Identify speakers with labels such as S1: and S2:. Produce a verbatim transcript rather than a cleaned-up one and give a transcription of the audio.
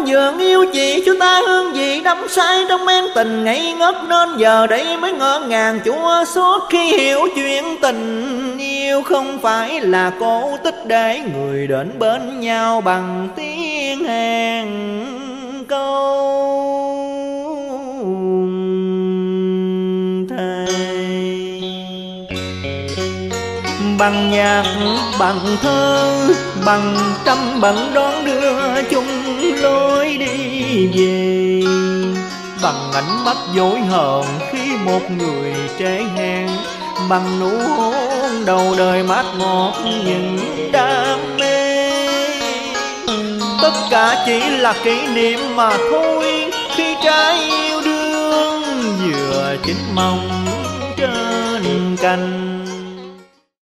S1: dường yêu chị cho ta hương vị đắm say trong men tình ngây ngất, nên giờ đây mới ngỡ ngàng chua xót khi hiểu chuyện tình yêu không phải là cổ tích để người đến bên nhau bằng tiếng hẹn câu thề. Bằng nhạc, bằng thơ, bằng trăm bằng đón đưa chung lối đi về, bằng ánh mắt dối hờn khi một người trễ hẹn, bằng nụ hôn đầu đời mát ngọt những đam mê. Tất cả chỉ là kỷ niệm mà thôi, khi trái yêu đương vừa chín mong trên cành.